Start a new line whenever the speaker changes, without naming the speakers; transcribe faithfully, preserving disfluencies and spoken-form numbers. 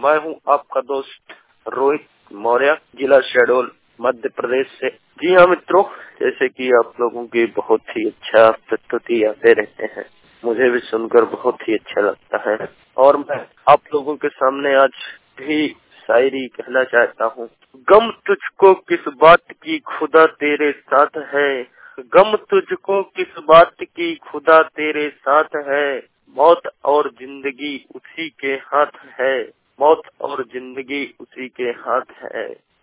मैं हूं आपका दोस्त रोहित मौर्य, जिला शहडोल, मध्य प्रदेश से। जी हाँ मित्रों, जैसे कि आप लोगों की बहुत ही अच्छा प्रस्तुति आते रहते हैं, मुझे भी सुनकर बहुत ही अच्छा लगता है। और मैं आप लोगों के सामने आज भी शायरी कहना चाहता हूँ। गम तुझको किस बात की खुदा तेरे साथ है, गम तुझको किस बात की खुदा तेरे साथ है, मौत और जिंदगी उसी के हाथ है, मौत और जिंदगी उसी के हाथ है।